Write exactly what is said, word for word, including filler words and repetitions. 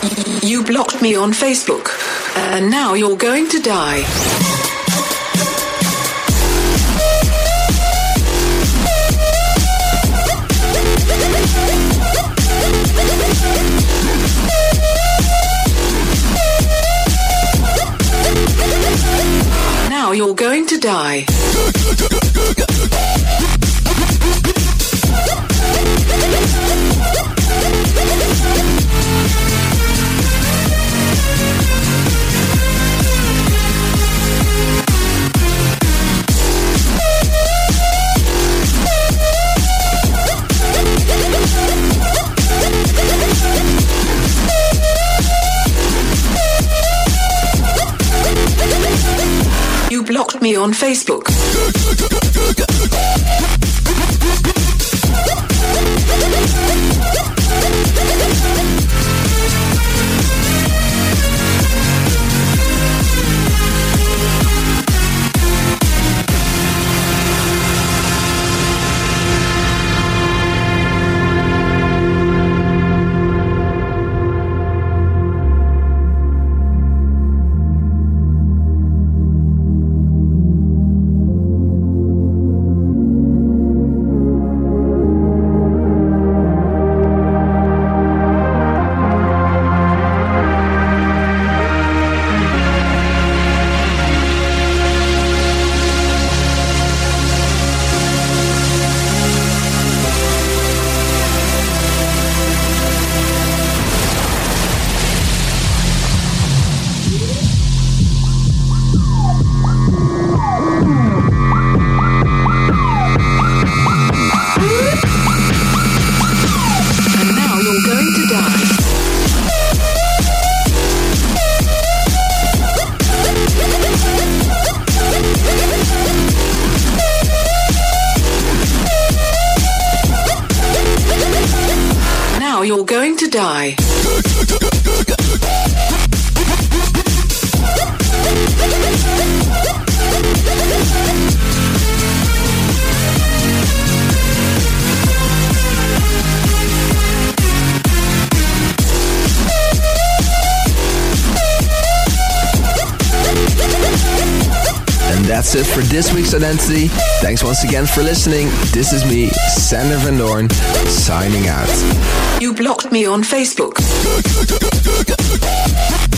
You blocked me on Facebook, and now you're going to die. Now you're going to die. You blocked me on Facebook. You're going to die. And that's it for this week's Identity. Thanks once again for listening. This is me, Sander Van Doorn, signing out. You blocked me on Facebook.